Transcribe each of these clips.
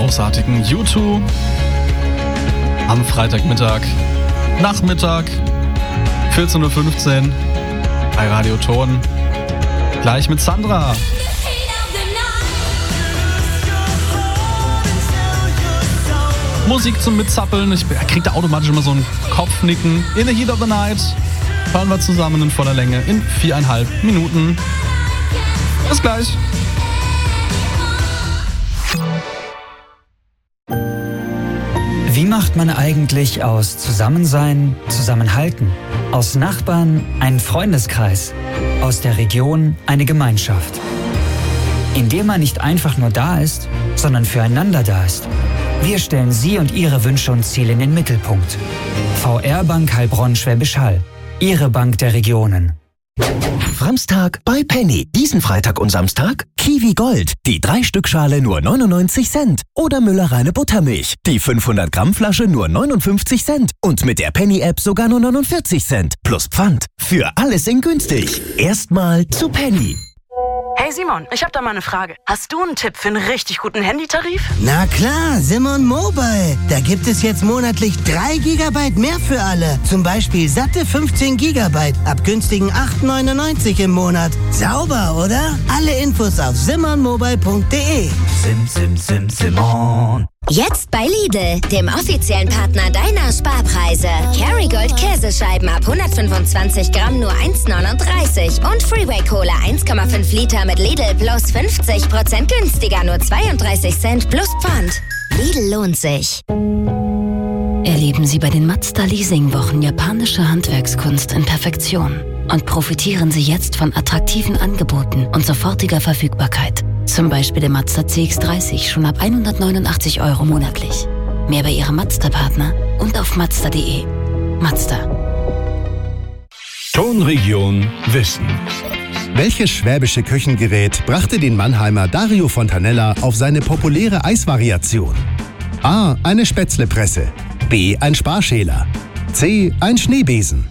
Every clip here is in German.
großartigen U2 am Freitagmittag, Nachmittag, 14.15 Uhr bei Radio Ton. Gleich mit Sandra. Musik zum Mitzappeln. Ich krieg da automatisch immer so ein Kopfnicken. In the Heat of the Night hören wir zusammen in voller Länge in 4,5 Minuten. Bis gleich. Wie macht man eigentlich aus Zusammensein Zusammenhalten? Aus Nachbarn einen Freundeskreis? Aus der Region eine Gemeinschaft? Indem man nicht einfach nur da ist, sondern füreinander da ist. Wir stellen Sie und Ihre Wünsche und Ziele in den Mittelpunkt. VR Bank Heilbronn Schwäbisch Hall. Ihre Bank der Regionen. Samstag bei Penny. Diesen Freitag und Samstag Kiwi Gold. Die 3-Stück-Schale nur 99 Cent. Oder Müller reine Buttermilch. Die 500 Gramm Flasche nur 59 Cent. Und mit der Penny-App sogar nur 49 Cent. Plus Pfand. Für alles in günstig. Erstmal zu Penny. Hey Simon, ich hab da mal eine Frage. Hast du einen Tipp für einen richtig guten Handytarif? Na klar, Simon Mobile. Da gibt es jetzt monatlich 3 GB mehr für alle. Zum Beispiel satte 15 GB ab günstigen 8,99 im Monat. Sauber, oder? Alle Infos auf simonmobile.de. Simon. Jetzt bei Lidl, dem offiziellen Partner deiner Sparpreise. Kerrygold Käsescheiben ab 125 Gramm nur 1,39 und Freeway Cola 1,5 Liter mit Lidl plus 50% günstiger, nur 32 Cent plus Pfand. Lidl lohnt sich. Erleben Sie bei den Mazda Leasing-Wochen japanische Handwerkskunst in Perfektion und profitieren Sie jetzt von attraktiven Angeboten und sofortiger Verfügbarkeit. Zum Beispiel der Mazda CX-30 schon ab 189 € monatlich. Mehr bei Ihrem Mazda-Partner und auf mazda.de. Mazda. Tonregion Wissen. Welches schwäbische Küchengerät brachte den Mannheimer Dario Fontanella auf seine populäre Eisvariation? A. Eine Spätzlepresse. B. Ein Sparschäler. C. Ein Schneebesen.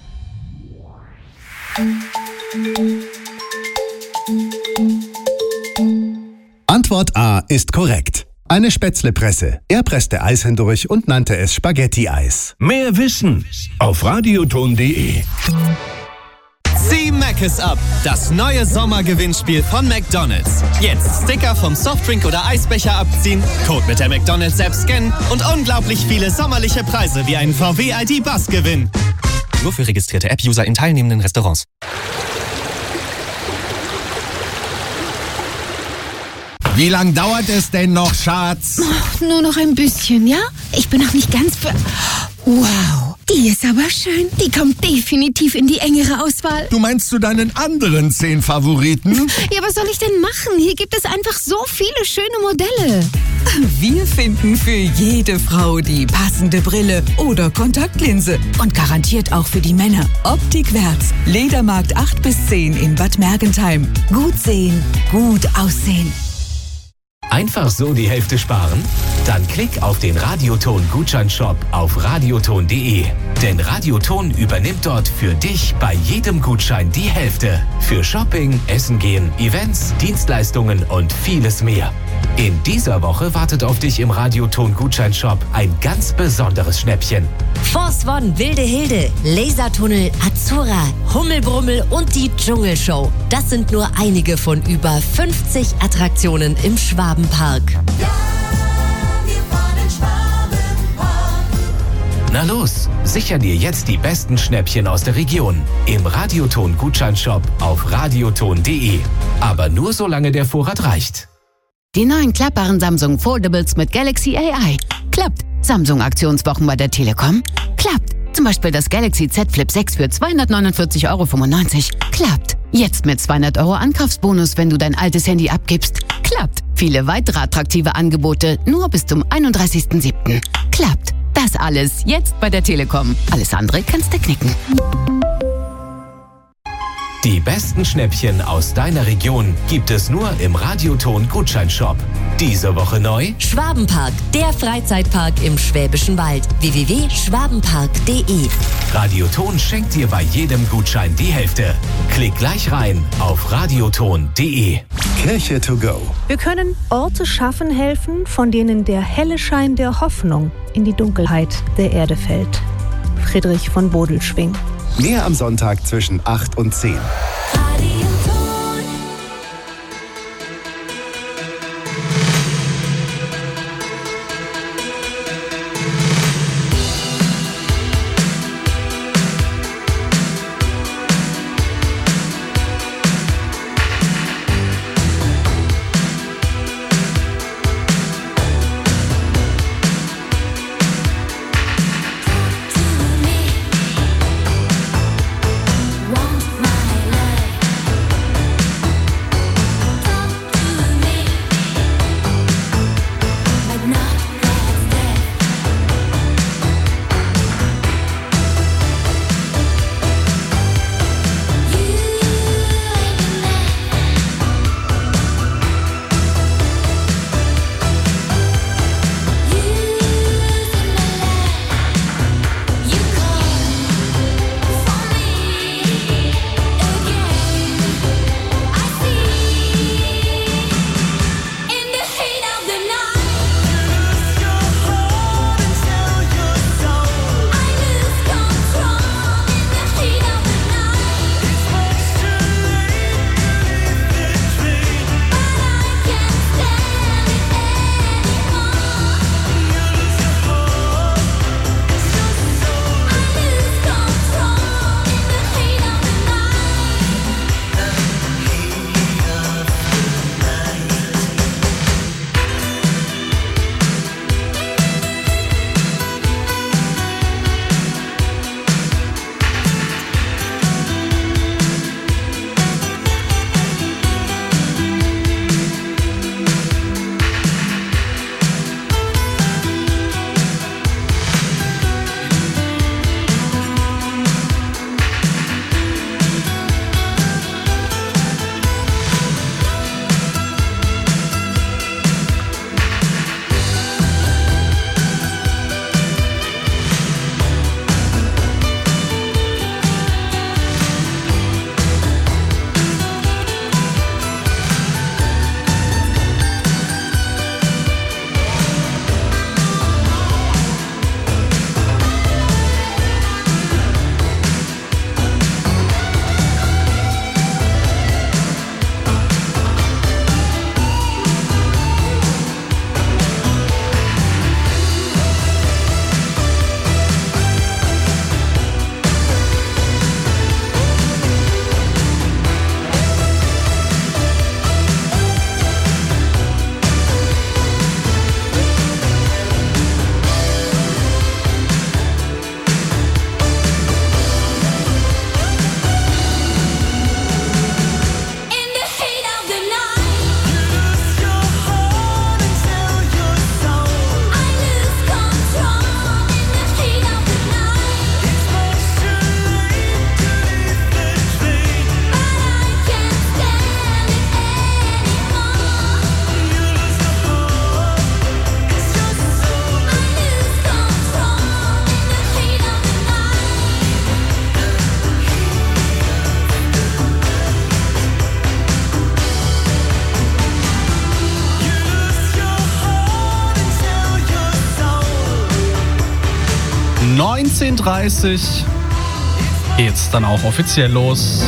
Antwort A ist korrekt. Eine Spätzlepresse. Er presste Eis hindurch und nannte es Spaghetti-Eis. Mehr Wissen auf radioton.de. Zieh Mc's ab, das neue Sommergewinnspiel von McDonald's. Jetzt Sticker vom Softdrink oder Eisbecher abziehen, Code mit der McDonald's-App scannen und unglaublich viele sommerliche Preise wie einen VW ID-Bus gewinnen. Nur für registrierte App-User in teilnehmenden Restaurants. Wie lang dauert es denn noch, Schatz? Oh, nur noch ein bisschen, ja? Ich bin noch nicht ganz Wow, die ist aber schön. Die kommt definitiv in die engere Auswahl. Du meinst zu deinen anderen 10 Favoriten? Ja, was soll ich denn machen? Hier gibt es einfach so viele schöne Modelle. Wir finden für jede Frau die passende Brille oder Kontaktlinse. Und garantiert auch für die Männer. Optikwärts, Ledermarkt 8 bis 10 in Bad Mergentheim. Gut sehen, gut aussehen. Einfach so die Hälfte sparen? Dann klick auf den Radioton-Gutscheinshop auf radioton.de. Denn Radioton übernimmt dort für dich bei jedem Gutschein die Hälfte. Für Shopping, Essen gehen, Events, Dienstleistungen und vieles mehr. In dieser Woche wartet auf dich im Radioton-Gutscheinshop ein ganz besonderes Schnäppchen. Force One, Wilde Hilde, Lasertunnel, Azura, Hummelbrummel und die Dschungelshow. Das sind nur einige von über 50 Attraktionen im Schwabenpark. Ja, wir fahren Schwabenpark. Na los, sicher dir jetzt die besten Schnäppchen aus der Region im Radioton-Gutscheinshop auf radioton.de. Aber nur solange der Vorrat reicht. Die neuen klappbaren Samsung Foldables mit Galaxy AI. Klappt. Samsung-Aktionswochen bei der Telekom. Klappt. Zum Beispiel das Galaxy Z Flip 6 für 249,95 €. Klappt. Jetzt mit 200 € Ankaufsbonus, wenn du dein altes Handy abgibst. Klappt. Viele weitere attraktive Angebote nur bis zum 31.07. Klappt. Das alles jetzt bei der Telekom. Alles andere kannst du knicken. Die besten Schnäppchen aus deiner Region gibt es nur im Radioton-Gutscheinshop. Diese Woche neu: Schwabenpark, der Freizeitpark im Schwäbischen Wald. www.schwabenpark.de. Radioton schenkt dir bei jedem Gutschein die Hälfte. Klick gleich rein auf radioton.de. Kirche to go. Wir können Orte schaffen helfen, von denen der helle Schein der Hoffnung in die Dunkelheit der Erde fällt. Friedrich von Bodelschwingh. Mehr am Sonntag zwischen 8 und 10. (19:30) geht's dann auch offiziell los.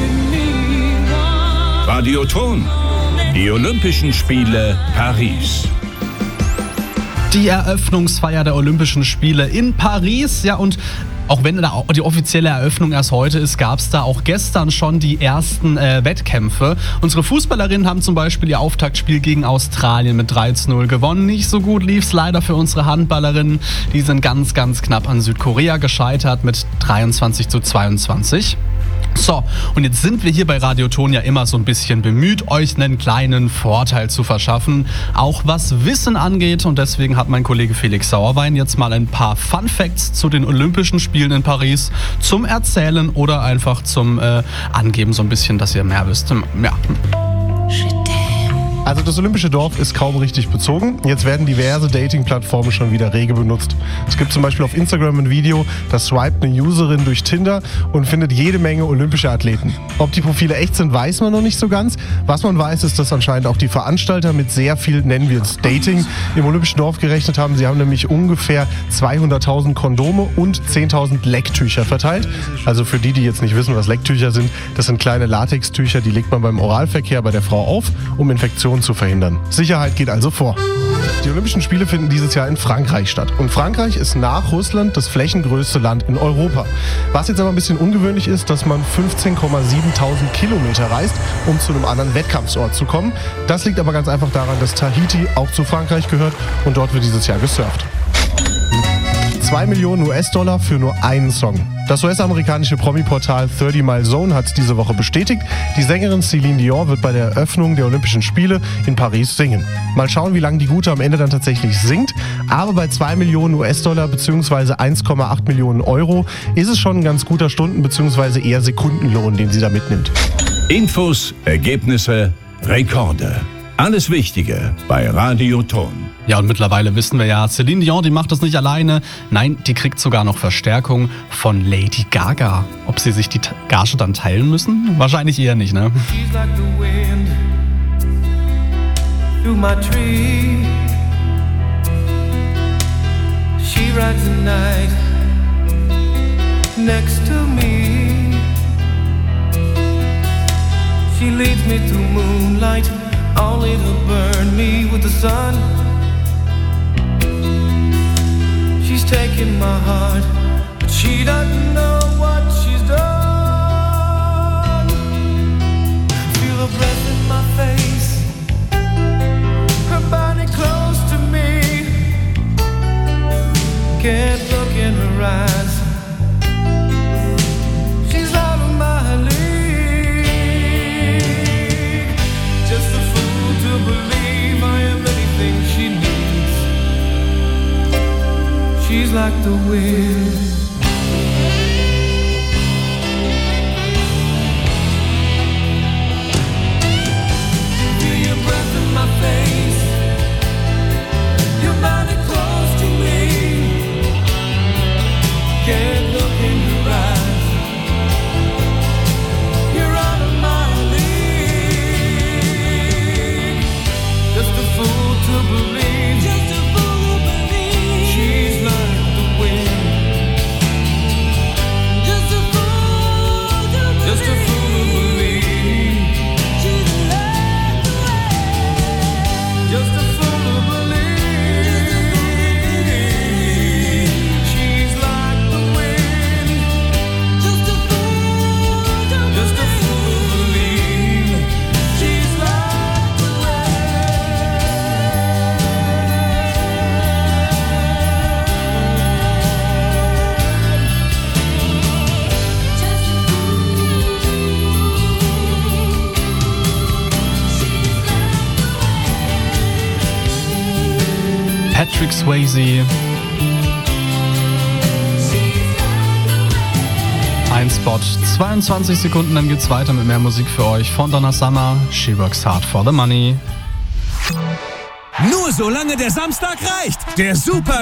Radioton, die Olympischen Spiele Paris. Die Eröffnungsfeier der Olympischen Spiele in Paris. Ja, und auch wenn die offizielle Eröffnung erst heute ist, gab es da auch gestern schon die ersten Wettkämpfe. Unsere Fußballerinnen haben zum Beispiel ihr Auftaktspiel gegen Australien mit 3:0 gewonnen. Nicht so gut lief es leider für unsere Handballerinnen. Die sind ganz, ganz knapp an Südkorea gescheitert mit 23:22. So, und jetzt sind wir hier bei Radioton ja immer so ein bisschen bemüht, euch einen kleinen Vorteil zu verschaffen, auch was Wissen angeht. Und deswegen hat mein Kollege Felix Sauerwein jetzt mal ein paar Fun Facts zu den Olympischen Spielen in Paris zum Erzählen oder einfach zum Angeben so ein bisschen, dass ihr mehr wisst. Ja. Also das Olympische Dorf ist kaum richtig bezogen. Jetzt werden diverse Dating-Plattformen schon wieder rege benutzt. Es gibt zum Beispiel auf Instagram ein Video, da swipet eine Userin durch Tinder und findet jede Menge olympische Athleten. Ob die Profile echt sind, weiß man noch nicht so ganz. Was man weiß, ist, dass anscheinend auch die Veranstalter mit sehr viel, nennen wir es Dating, im Olympischen Dorf gerechnet haben. Sie haben nämlich ungefähr 200.000 Kondome und 10.000 Lecktücher verteilt. Also für die jetzt nicht wissen, was Lecktücher sind, das sind kleine Latextücher, die legt man beim Oralverkehr bei der Frau auf, um Infektionen zu verhindern. Sicherheit geht also vor. Die Olympischen Spiele finden dieses Jahr in Frankreich statt. Und Frankreich ist nach Russland das flächengrößte Land in Europa. Was jetzt aber ein bisschen ungewöhnlich ist, dass man 15.700 Kilometer reist, um zu einem anderen Wettkampfsort zu kommen. Das liegt aber ganz einfach daran, dass Tahiti auch zu Frankreich gehört und dort wird dieses Jahr gesurft. 2 Millionen US-Dollar für nur einen Song. Das US-amerikanische Promi-Portal 30 Mile Zone hat es diese Woche bestätigt. Die Sängerin Celine Dion wird bei der Eröffnung der Olympischen Spiele in Paris singen. Mal schauen, wie lange die Gute am Ende dann tatsächlich singt. Aber bei 2 Millionen US-Dollar bzw. 1,8 Millionen Euro ist es schon ein ganz guter Stunden- bzw. eher Sekundenlohn, den sie da mitnimmt. Infos, Ergebnisse, Rekorde. Alles Wichtige bei Radio Ton. Ja, und mittlerweile wissen wir ja, Celine Dion, die macht das nicht alleine. Nein, die kriegt sogar noch Verstärkung von Lady Gaga. Ob sie sich die Gage dann teilen müssen? Wahrscheinlich eher nicht, ne? She's like the wind through my tree. She rides the night next to me. She leads me through moonlight, only to burn me with the sun. She's taking my heart, but she doesn't know what she's done. Feel her breath in my face, her body close to me. Can't look in her eyes, she's out of my league. Just a fool to believe I am anything she needs. She's like the wind. Feel your breath in my face, your body close to me. Can't look in your eyes, you're out of my league. Just a fool to believe, just a fool to believe. She's like the wind. Just a fool to believe. Just a fool to believe. She's like the wind. Just a fool to believe. She's like the wind. Just a fool to believe. Just a fool to believe. She's like the Patrick Swayze. Ein Spot, 22 Sekunden, dann geht's weiter mit mehr Musik für euch von Donna Summer. She works hard for the money. Nur solange der Samstag reicht. Der Super